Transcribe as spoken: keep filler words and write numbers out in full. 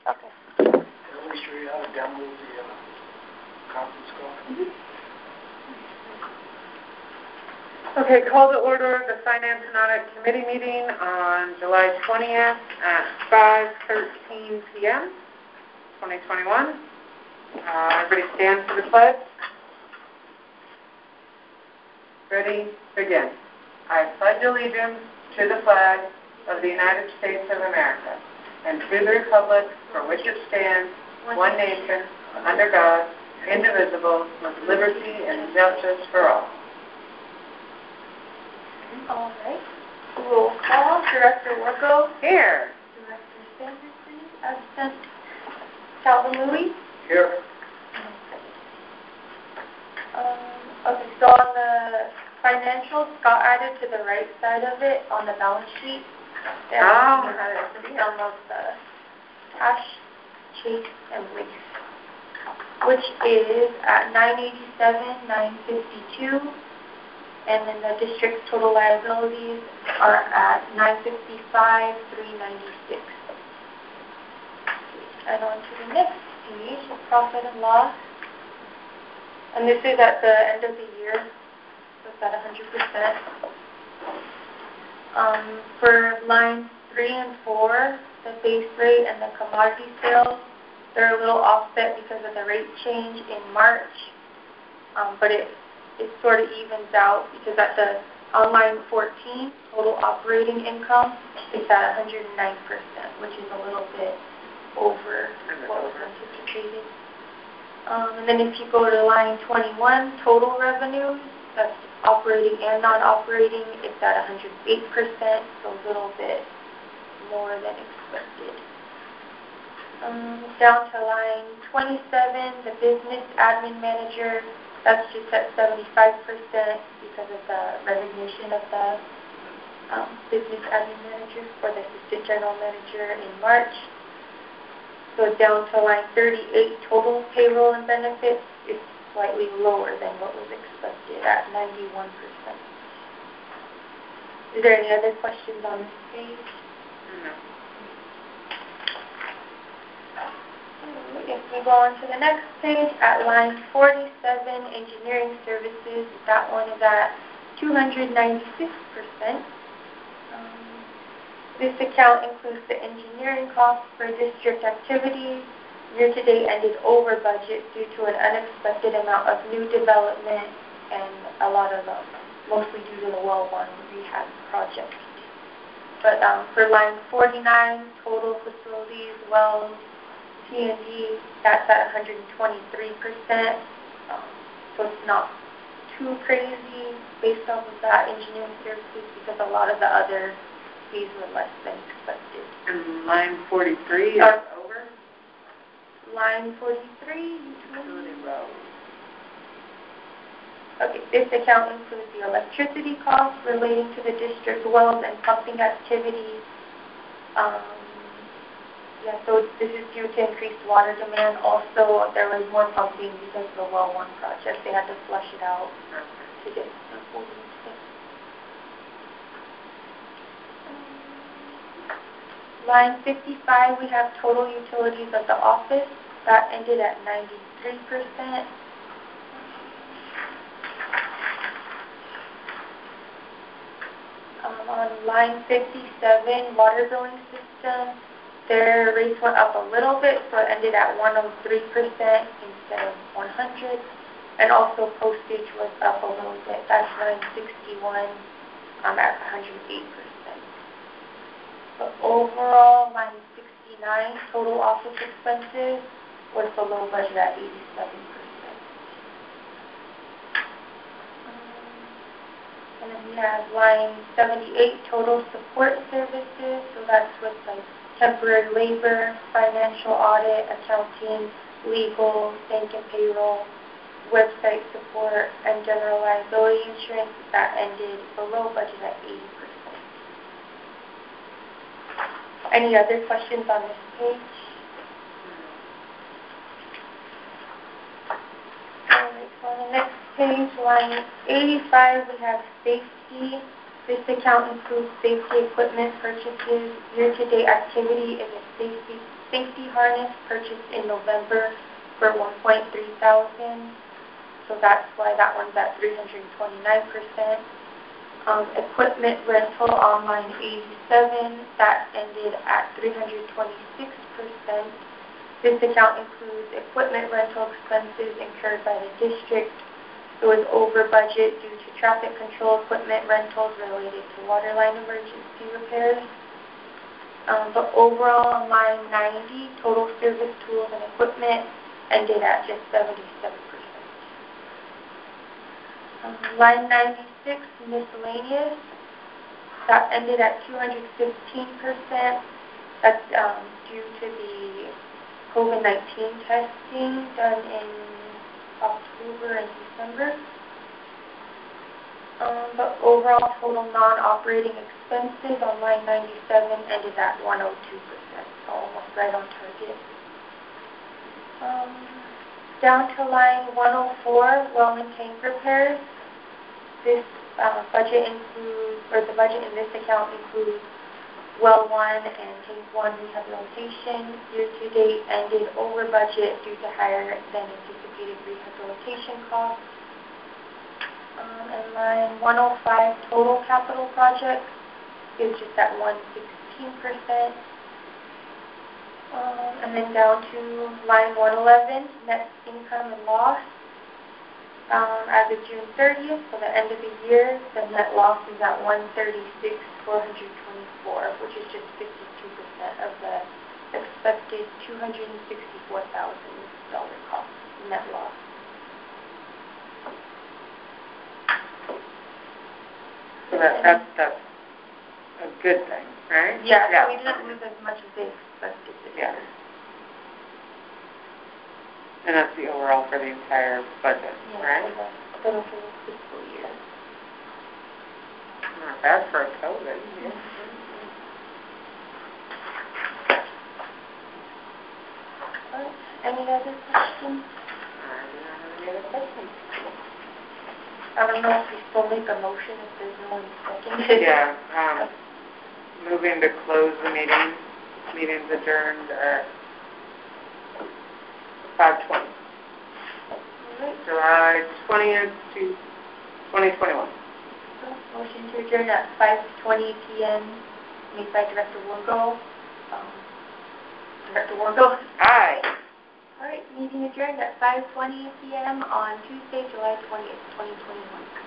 Okay. Let me show you how to download the uh, conference call. Mm-hmm. Okay, call to order the Finance and Audit Committee meeting on July twentieth at five thirteen p m twenty twenty-one. Uh, everybody stand for the pledge. Ready? Begin. I pledge allegiance to the flag of the United States of America and to the republic for which it stands, one nation, under God, indivisible, with liberty and justice for all. All right. Roll call. Director Wargo. Here. Director Sanderson. Absent. Calvin Louie. Here. Um, okay, so on the financials, Scott added to the right side of it on the balance sheet. And Oh, you had some of the cash, chase, and waste, which is at nine eighty-seven, nine fifty-two. And then the district's total liabilities are at nine fifty-five, three ninety-six. And on to the next page, profit and loss. And this is at the end of the year, so it's at one hundred percent. Um, for lines three and four, the base rate and the commodity sales, they're a little offset because of the rate change in March, um, but it it sort of evens out because at the on line fourteen, total operating income, it's at one hundred nine percent, which is a little bit over what was anticipated. Um, and then if you go to line twenty-one, total revenues, that's operating and non-operating, it's at one hundred eight percent, so a little bit more than expected. Um, down to line twenty-seven, the business admin manager, that's just at seventy-five percent because of the resignation of the um, business admin manager or the assistant general manager in March. So down to line thirty-eight, total payroll and benefits, is slightly lower than what was expected at ninety-one percent. Is there any other questions on this page? No. If we go on to the next page, at line forty-seven, engineering services, that one is at two hundred ninety-six percent. Um, this account includes the engineering costs for district activities. Year-to-date ended over budget due to an unexpected amount of new development and a lot of them, mostly due to the well one rehab project. But um, for line forty-nine, total facilities, wells, P and D, that's at one hundred twenty-three percent. Um, so it's not too crazy based off of that engineering services because a lot of the other fees were less than expected. And line forty-three is uh, over? Line forty-three, Utility road. Okay, this account includes the electricity costs relating to the district wells and pumping activities. Um, Yeah, so this is due to increased water demand. Also, there was more pumping because of the well one project. They had to flush it out to get the full stuff. Line fifty-five, we have total utilities of the office. That ended at ninety-three percent. Um, on line fifty-seven, water billing system, their rates went up a little bit, so it ended at one hundred three percent instead of one hundred. And also postage was up a little bit. That's line sixty-one um, at one hundred eight percent. But overall, line sixty-nine, total office expenses, was below budget at eighty-seven percent. And then we have line seventy-eight, total support services. So that's with like temporary labor, financial audit, accounting, legal, bank and payroll, website support, and general liability insurance. That ended below budget at eighty percent. Any other questions on this page? Alright, so on the next page, line eighty-five, we have safety. This account includes safety equipment purchases. Year-to-date activity is a safety safety harness purchased in November for one point three thousand. So that's why that one's at three hundred twenty-nine percent. Um, equipment rental on line eighty-seven, that ended at three hundred twenty-six percent. This account includes equipment rental expenses incurred by the district. It was over budget due to traffic control equipment rentals related to water line emergency repairs. Um, but overall, on line ninety, total service tools and equipment ended at just seventy-seven percent. Um, line ninety-six, miscellaneous, that ended at two hundred fifteen percent. That's um, due to the COVID nineteen testing done in October and December. Um, but overall, total non-operating expenses on line ninety-seven ended at one hundred two percent, so almost right on target. Um, down to line one oh four, well and tank repairs. This uh, budget includes, or the budget in this account includes well one and tank one rehabilitation. Year to date ended over budget due to higher than anticipated rehabilitation costs. Um, and line one oh five, total capital projects, is just at one hundred sixteen percent. Um, and then down to line one eleven, net income and loss. Um, as of June thirtieth, so the end of the year, the net loss is at one hundred thirty-six thousand four hundred twenty-four, which is just fifty-two percent of the expected two hundred sixty-four thousand dollars cost net loss. So that, that's, that's a good thing, right? Yeah, yeah. So we didn't lose as much as they expected this yeah. year. And that's the overall for the entire budget, yeah, right? For the, for the fiscal year. Not bad for a COVID. Yeah. Right. Any other questions? I do not have any other questions. I don't know if we still make a motion if there's no one second. Yeah. Um, moving to close the meeting. Meeting's adjourned at five twenty. Right. July twentieth to twenty twenty-one. Motion to adjourn at five twenty p m made by Director Wargo. Um, Director Wargo? Aye. All right, meeting adjourned at five twenty p m on Tuesday, July twentieth, twenty twenty-one.